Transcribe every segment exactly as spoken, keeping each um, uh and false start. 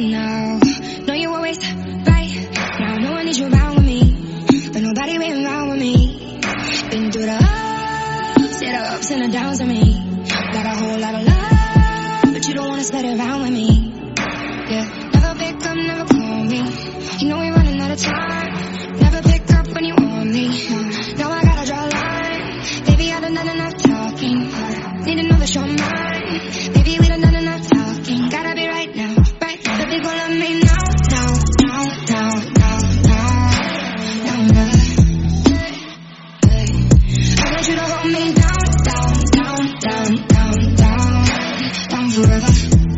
now. Know you always right. Now no one needs you around with me, but nobody been around with me. Been through the ups, yeah, the ups and the downs of me. Got a whole lot of love, but you don't wanna spread it around with me. Yeah, never pick up, never call me. You know we're running out of time. Never pick up when you want me. Now I gotta draw a line. Baby, I done done enough talking. Need to know that you're mine. Baby, we done done enough talking. Gotta be right now, right now. Baby, go love me now, now, now, now, now, now, now, now. I want you to hold me down, down, down, down, down, down, down forever.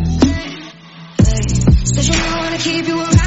Said you know I wanna keep you around.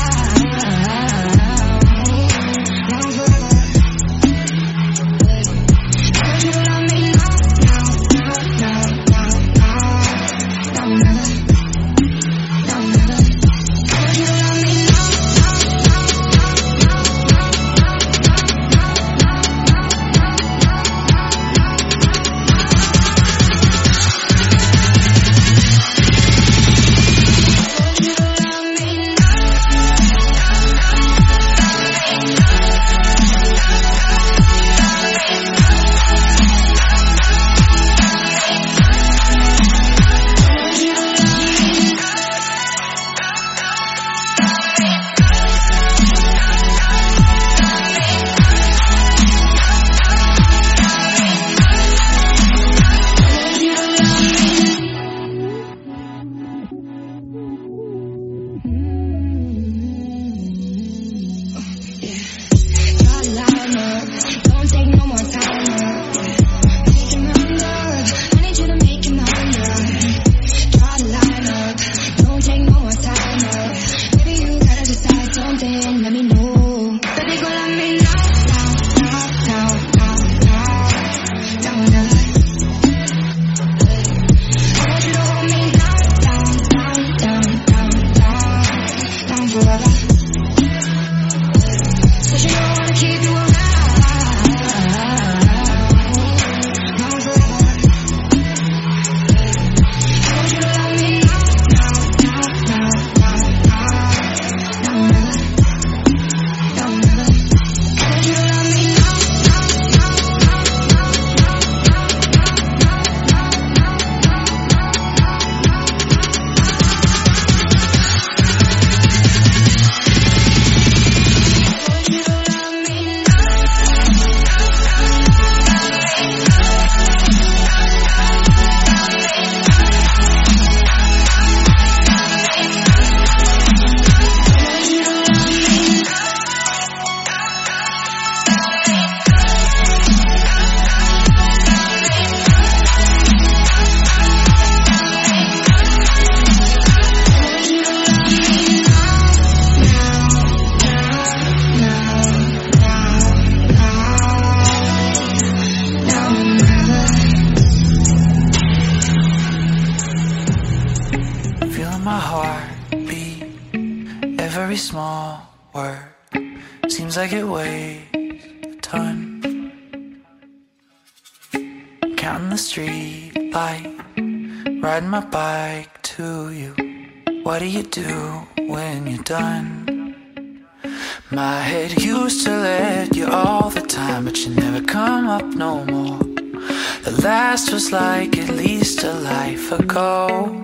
My head used to let you all the time, but you never come up no more. The last was like at least a life ago.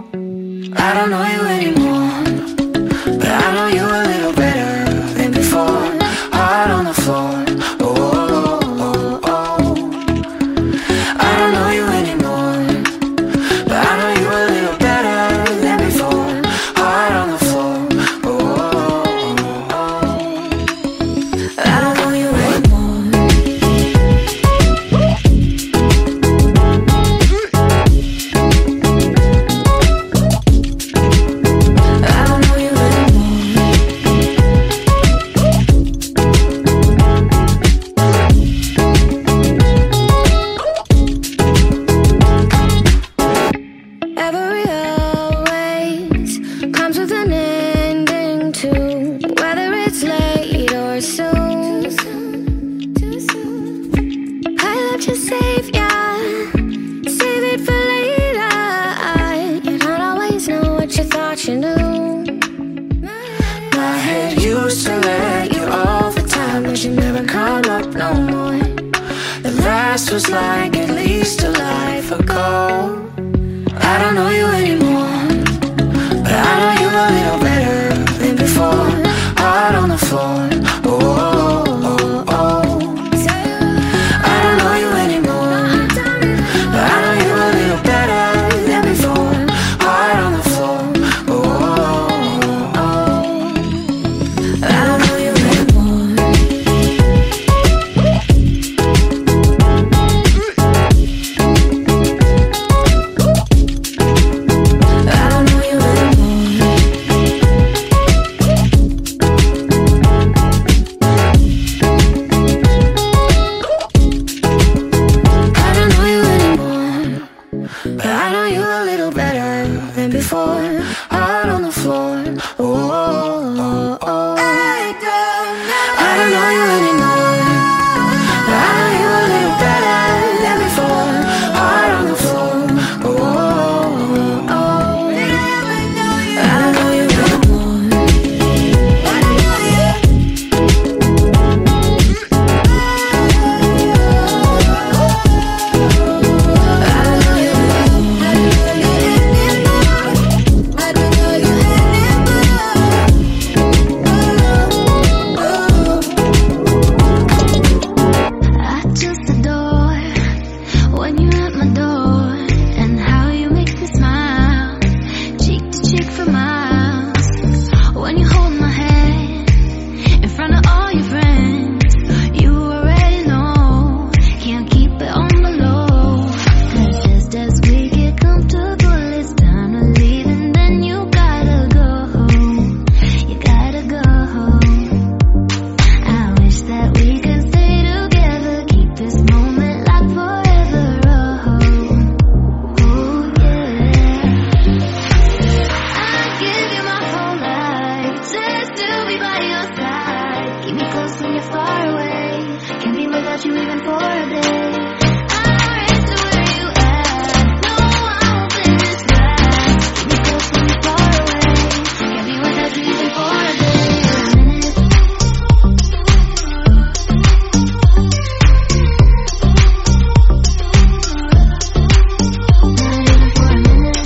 I don't know you anymore, but I know you a little better than before. Heart on the floor, oh, oh, oh, oh. I don't know you anymore, but I know you a little better than before. Heart on the floor, oh, oh, oh, oh. I don't know you anymore. I don't know you Every always comes with an ending too, whether it's late or soon. I let you save ya, save it for later. You don't always know what you thought you knew. to let you all the time, but you never come up no more. The last was like at least a life ago. I don't know you anymore, but I know you a little better than before. Hard on the floor, oh, oh, oh, oh. I don't know you anymore, but I know you a little better than before. Hard on the floor, oh, oh, oh. I don't know you anymore. I don't know you anymore. I don't know you anymore, but I know you a little better than before. Hard on the floor, oh, oh, oh. I don't know you anymore, but I know you a little better than before. Hard on the floor, oh, oh, oh. I don't know you anymore. I don't know you. I just adore when you're at my door and how you make me smile, cheek to cheek for miles. When you hold my hand in front of all your friends, you already know, can't keep it on the low. 'Cause just as we get comfortable, it's time to leave, and then you gotta go, you gotta go. I wish that we could stay together, keep this moment like forever. Oh, oh yeah. I'd give you my whole life just to be by your side. Keep me close when you're far away. Can't be without you even for a day. I'll race to where you at. No, I won't play this back. Keep me close when you're far away. Can't be without you even for a day. For a minute. Not even for a minute.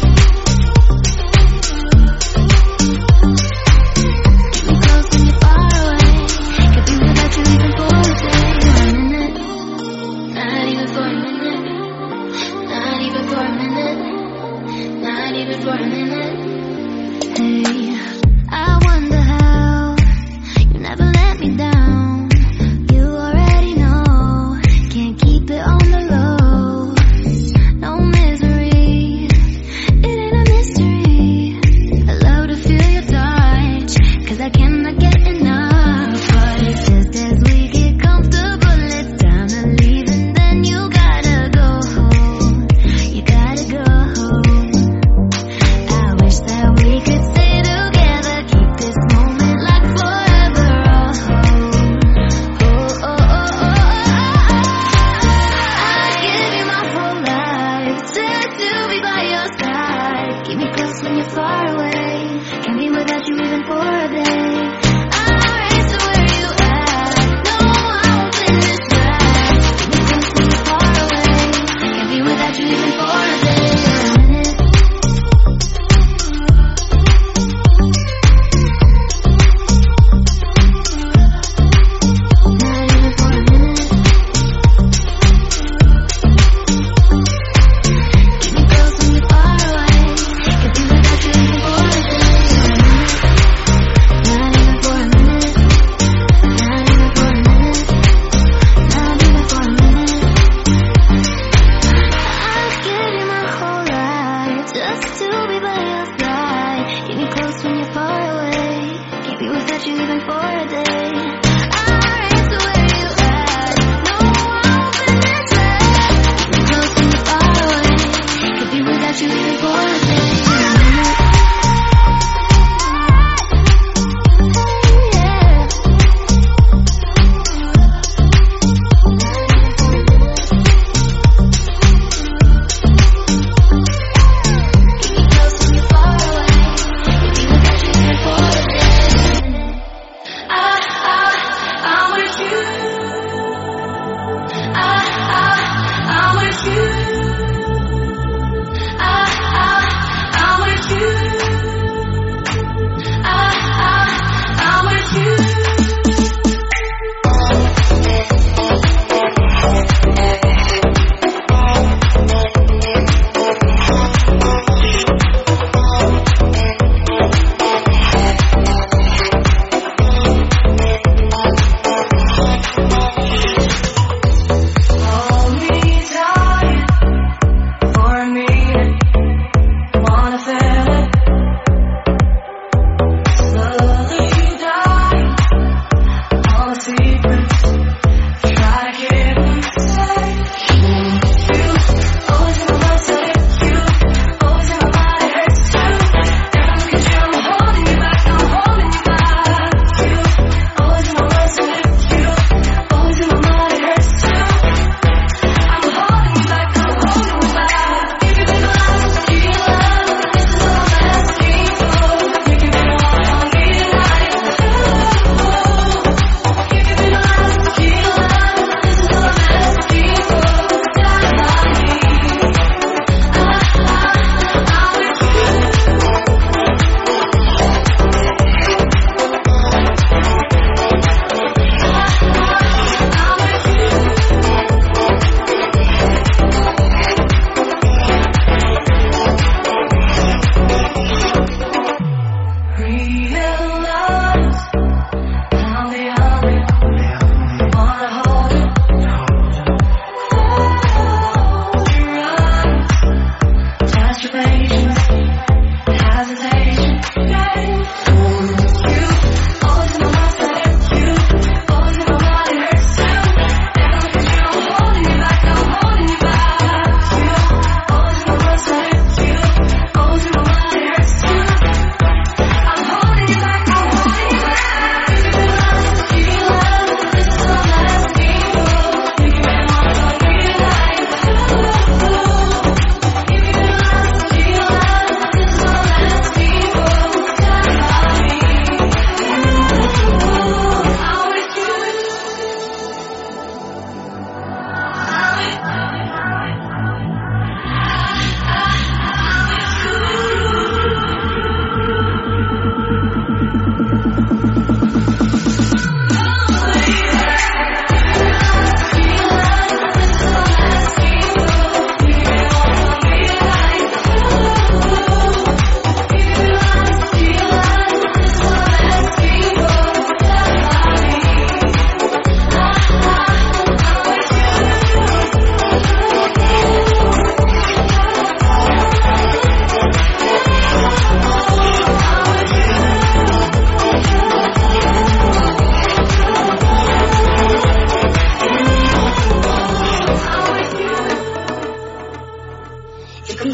Keep me close when you're far away. Can't be without you even for a day. For a minute. Not even for a minute. Not even for a minute. Not even for a minute. Hey, I wonder how you never let me down. You already know, can't keep it on the low. No misery, it ain't a mystery. I love to feel your touch, 'cause I cannot get enough. But it's just as we get comfortable, it's time to leave, and then you gotta go, you gotta go. I wish that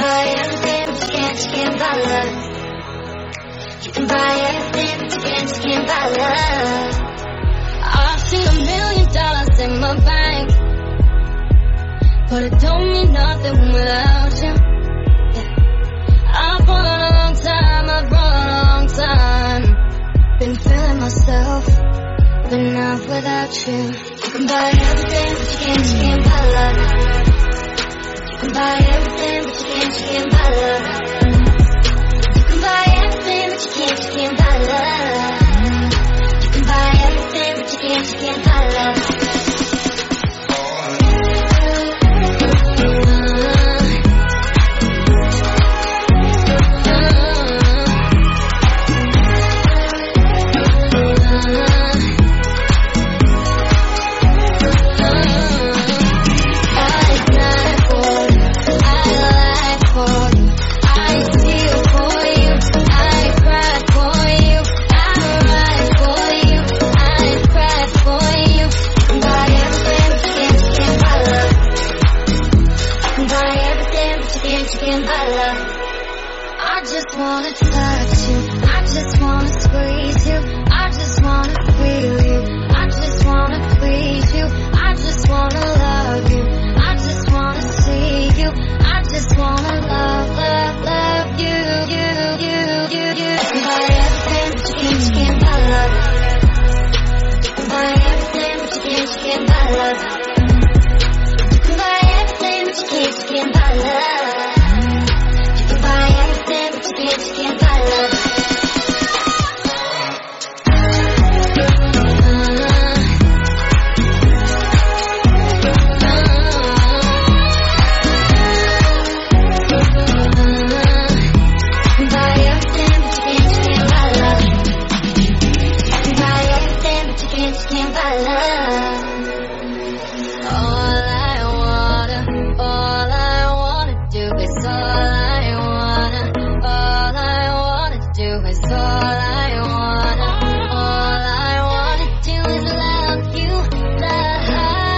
buy everything, but you can't, you can't buy love. You can buy everything, but you can't, you can't buy love. I've seen a million dollars in my bank, but it don't mean nothing without you. Yeah. I've run a long time, I've run a long time. Been feeling myself, but not without you. You can buy everything, but you can't, you can't buy love. You can buy everything, but you can't, you can't buy love. You can buy everything, but you can't, you can't buy love. You can buy everything, but you can't, you can't buy love. I just wanna touch you, I just wanna squeeze you, I just wanna feel you, I just wanna please you, I just wanna love you, I just wanna see you, I just wanna love, love, love you, you, you, you, you. You can buy everything, but you can't, you can't buy love. You can buy everything, but you can't, you can't buy love. You can buy everything, but you can't, you can't buy love. Buy everything, but you can't, you can't buy love. Buy everything, but you can't, you can't buy love. Buy everything, but you can't, you can't buy love. All I wanna, all I wanna do is all I All I wanna do is all I wanna, all I wanna do is love you, love.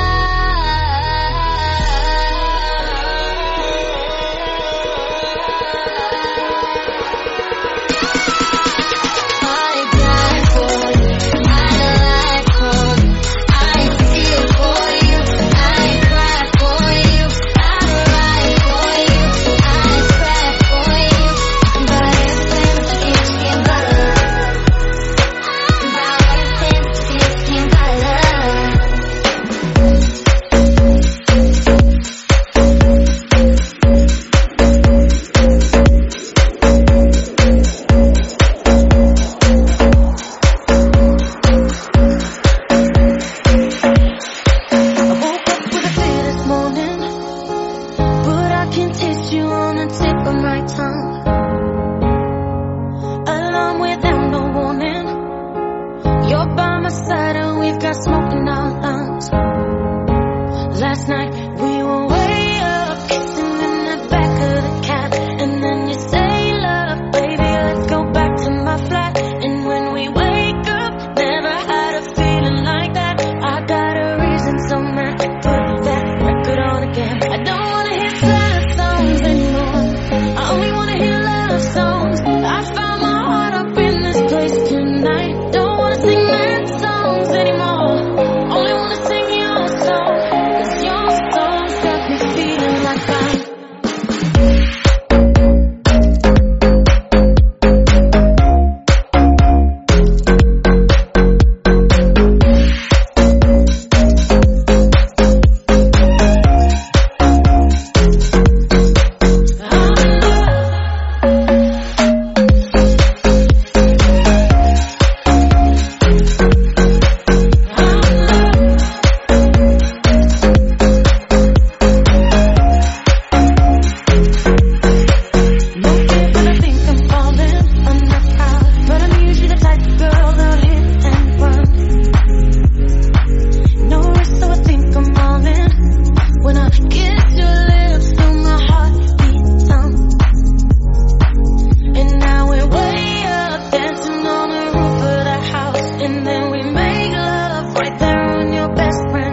I die for you, I lie for you, I feel for you, I cry for you, I write for you, I swear for you. Buy everything, but you can't, you can't buy love. Buy everything, but you can't, you can't buy love. I woke up with a fear this morning, but I can taste you on the tip of my tongue. Alarm without no warning, you're by my side and we've got smoke in our lungs. Last night we were way up, kissing in the back of the cab, and then you say, love, baby, let's go back to my flat. And when we wake up, never had a feeling like that. I got a reason somewhere to put that record on again. I don't wanna hear sad songs anymore, I only wanna hear love songs. I found my heart up in this place tonight. Don't wanna sing mad songs anymore, only wanna sing your song. 'Cause your song's got me feeling like I'm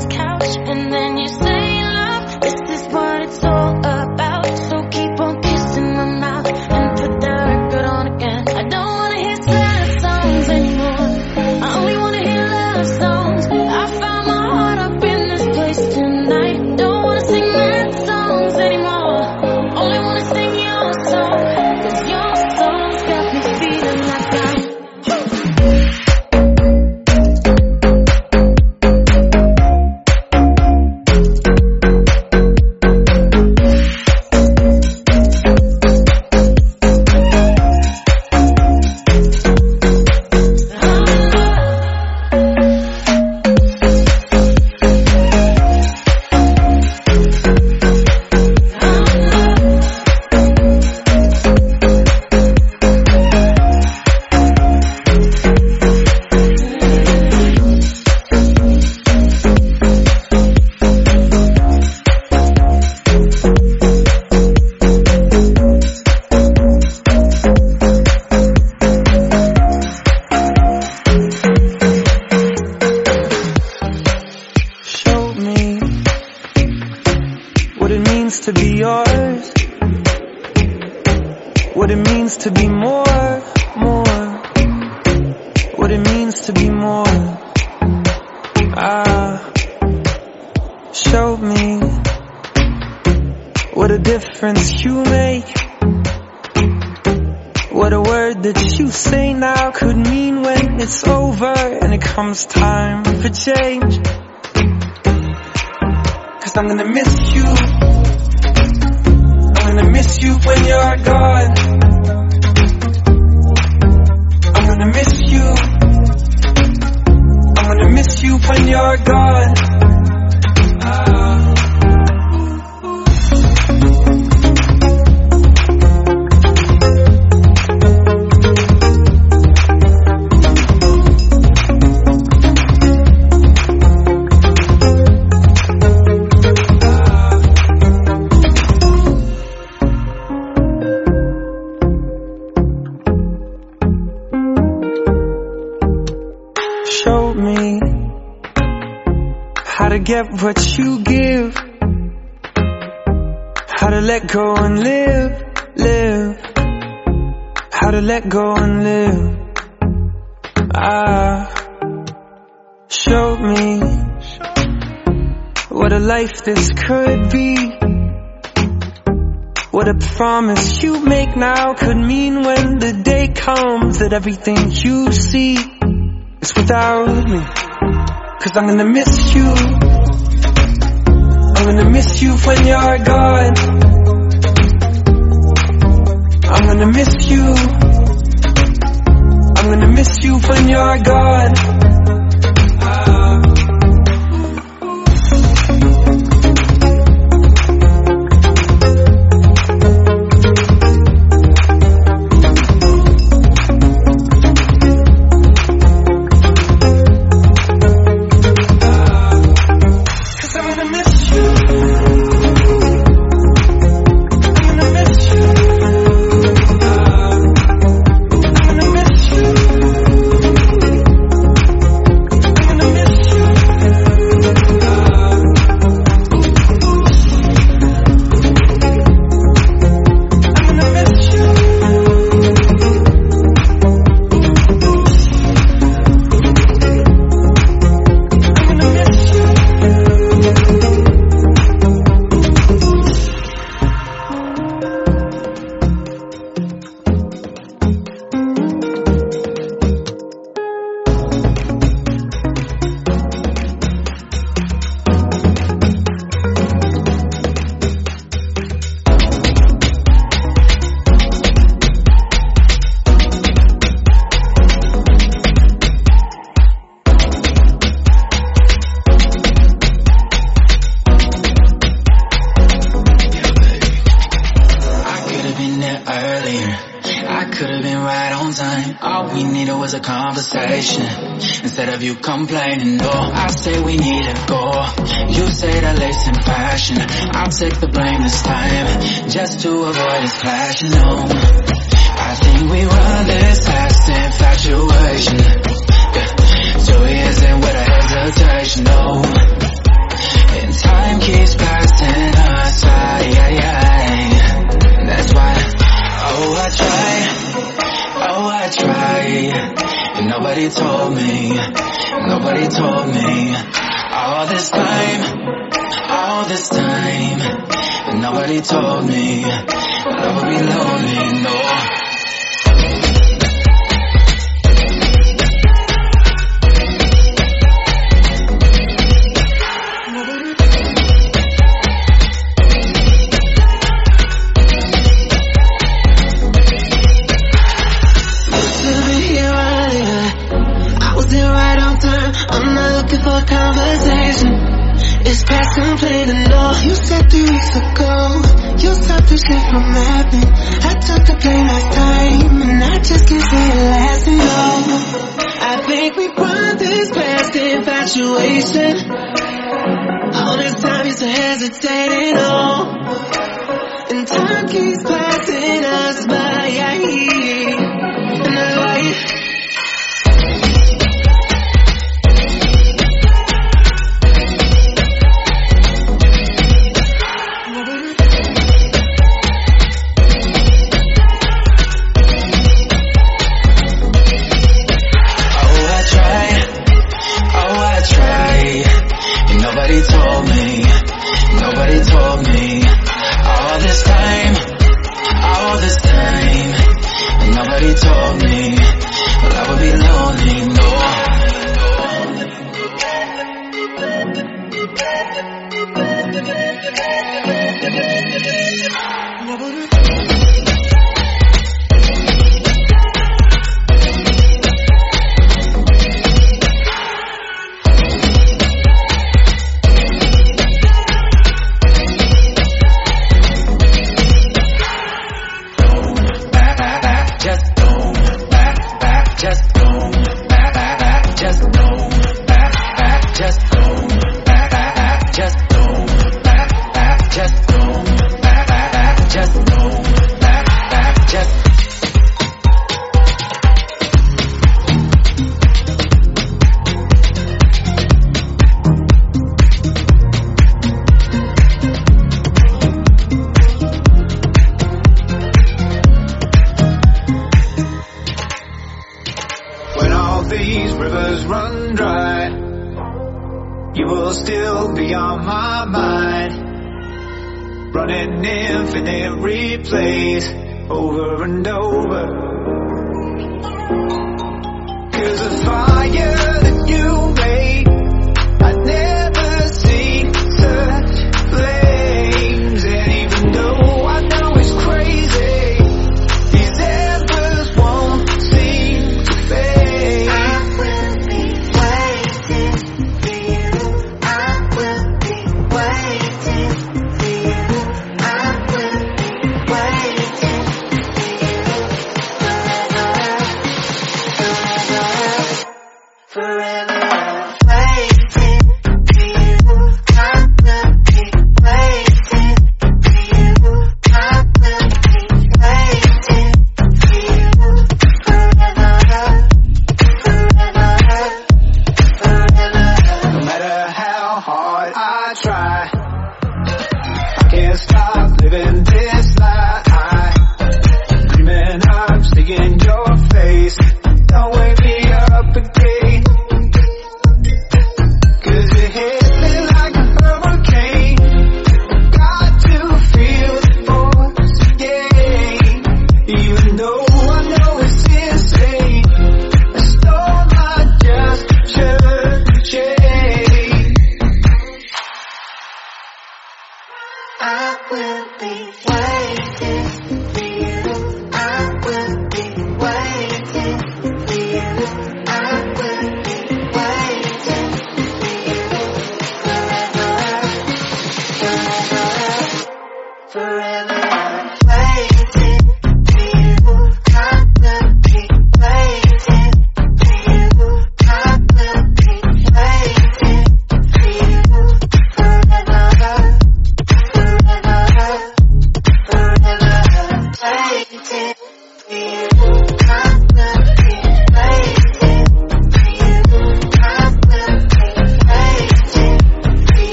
what it's all about. So keep on kissing means to be yours, what it means to be more, more, what it means to be more. Ah, show me what a difference you make, what a word that you say now could mean when it's over and it comes time for change. Cause I'm gonna miss you, I'm gonna miss you when you're gone, I'm gonna miss you, I'm gonna miss you when you're gone. Ah. To get what you give, how to let go and live, live, how to let go and live. Ah, show me what a life this could be, what a promise you make now could mean when the day comes that everything you see is without me. Cause I'm gonna miss you, I'm gonna miss you when you're gone, I'm gonna miss you, I'm gonna miss you when you're gone. Ah. Instead of you complaining, no, I say we need to go. You say that lace in fashion, I'll take the blame this time, just to avoid this clash, you know. I think we run this past infatuation, yeah. Two years in with a hesitation, no. And time keeps passing us by, yeah, yeah. That's why, oh I try, oh I try. And nobody told me, nobody told me, all this time, all this time, and nobody told me, love would be lonely, no. It's past complaining, no. You said three weeks ago you stopped the shit from happening. I took the blame last time, and I just can't see it lasting, no. I think we brought this past infatuation. All this time used to hesitating, oh. And time keeps passing us by, and the life. Nobody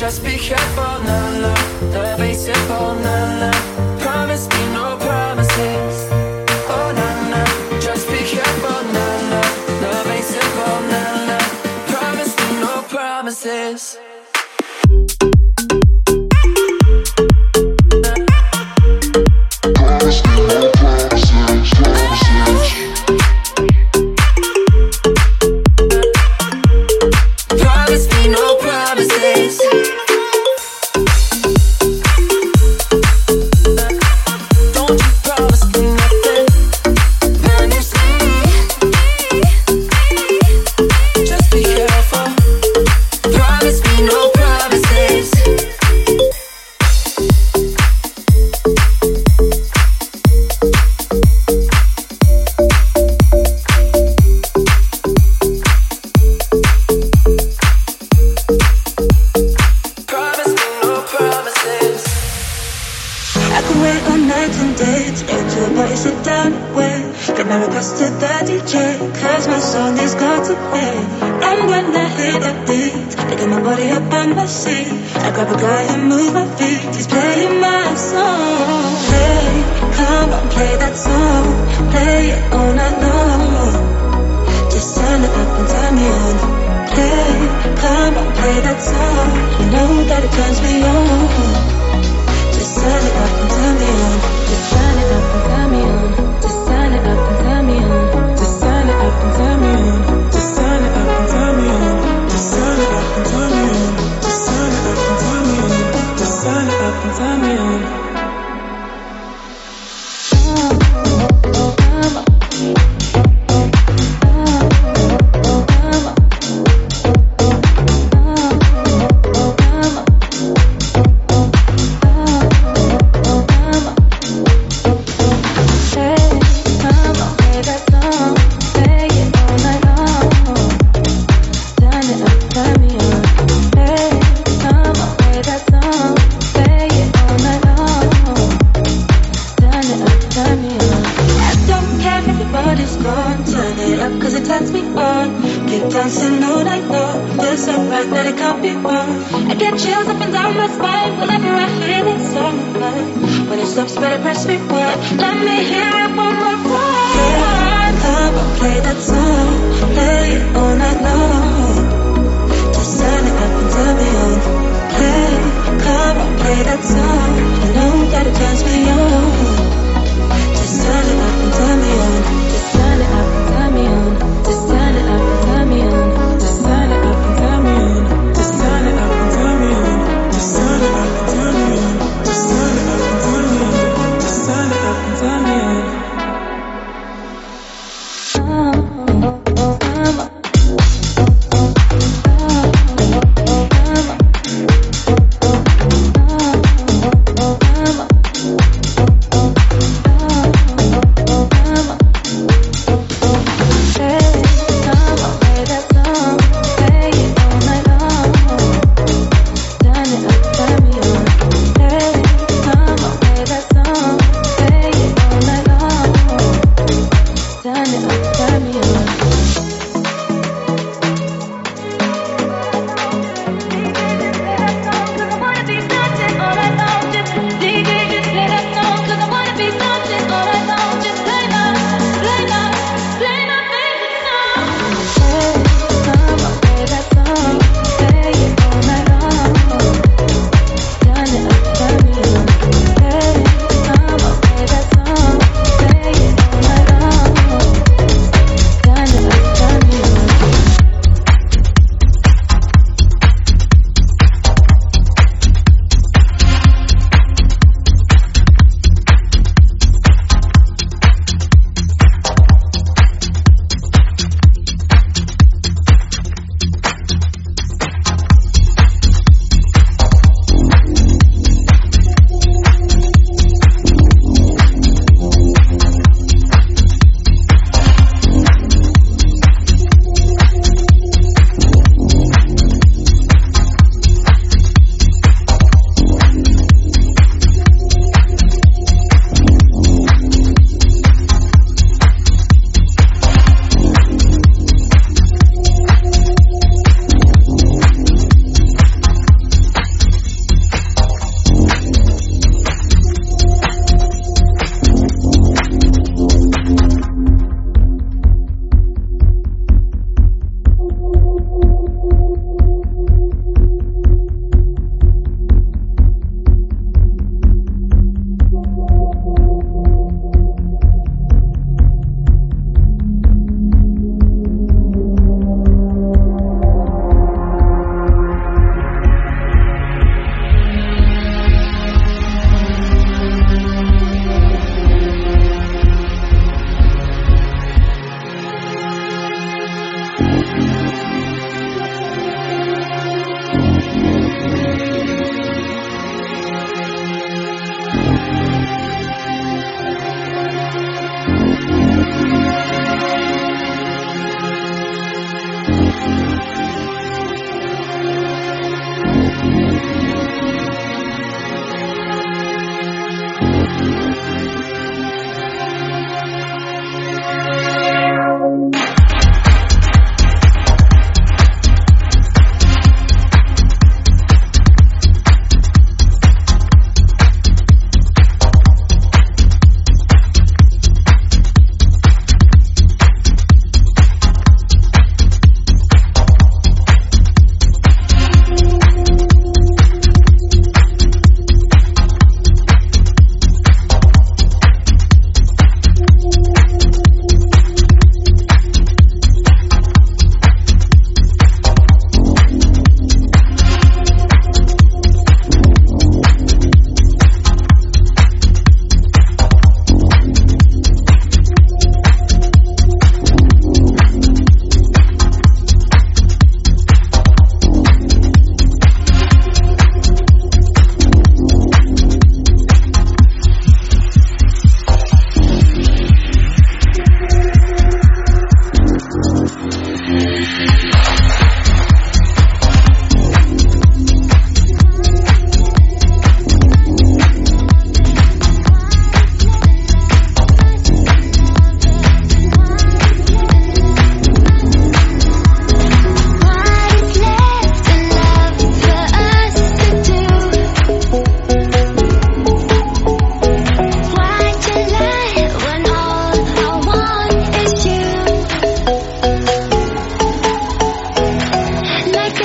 Just be careful, no, no, love ain't simple, no, no. Promise me no promises. Oh, no, no, just be careful, no, no, love ain't simple, no, no. Promise me no promises. Promise me no promises, promises. Promise me no promises.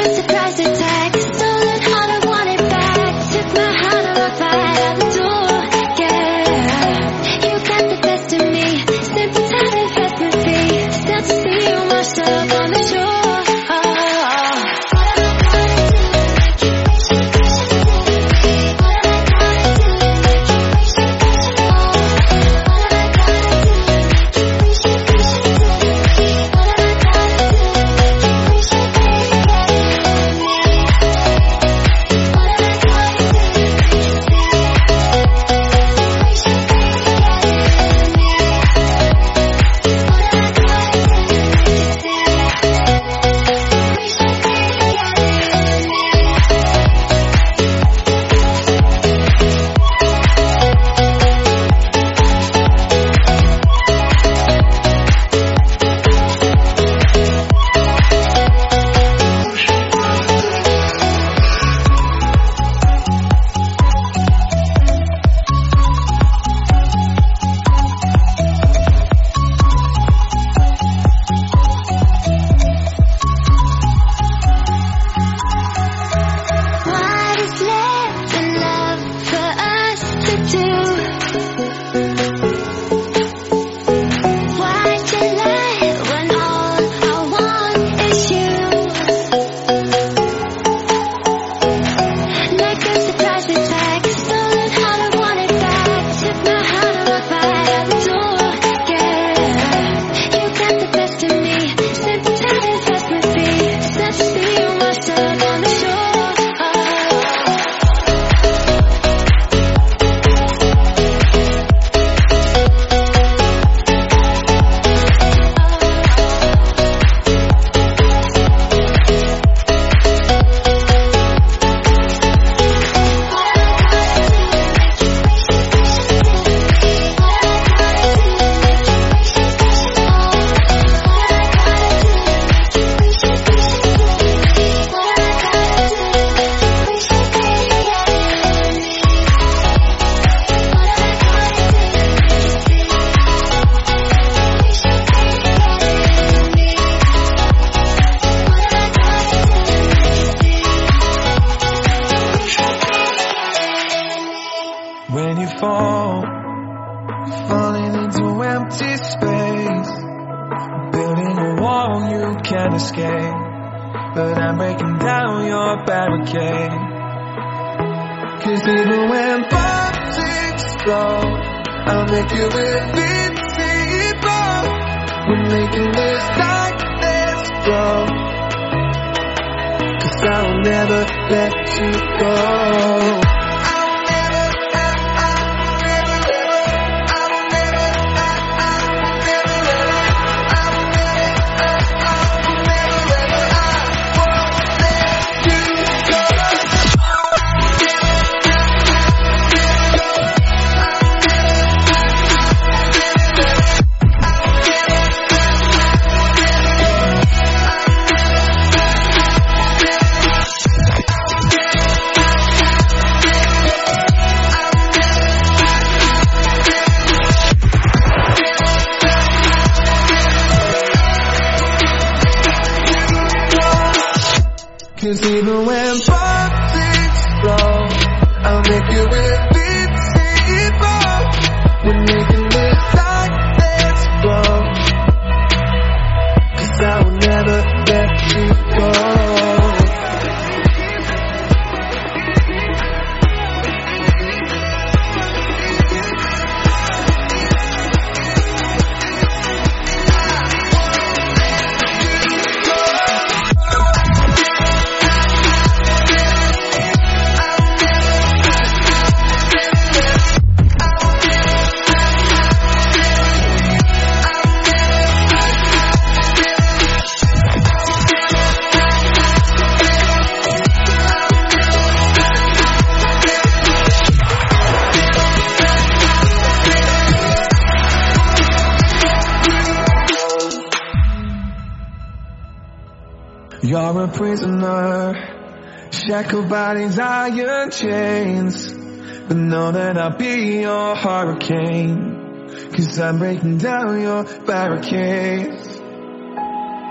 You're a prisoner, shackled by these iron chains, but know that I'll be your hurricane, 'cause I'm breaking down your barricades.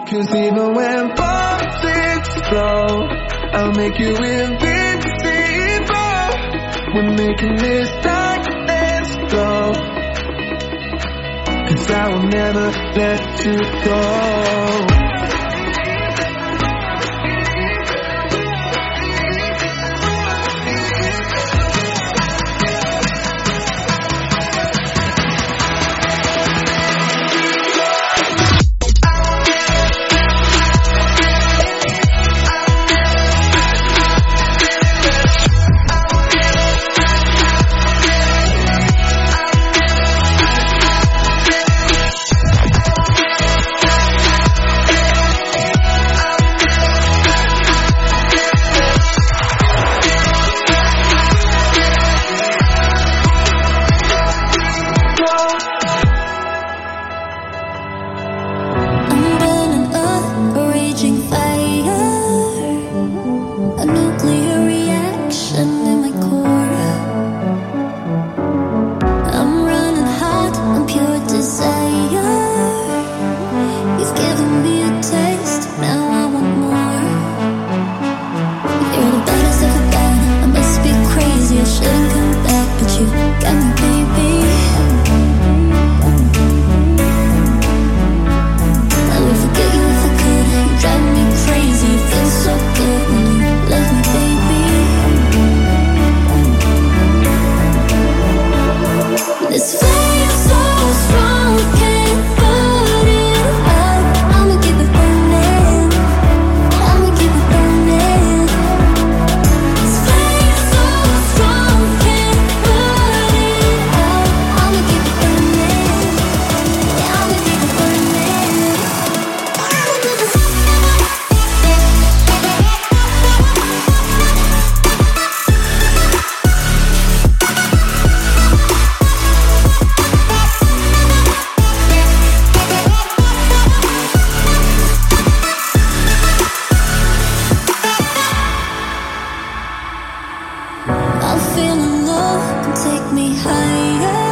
'Cause even when politics flow, I'll make you invincible. We're making this darkness go. 'Cause I will never let you go. I'm feeling low, take me higher.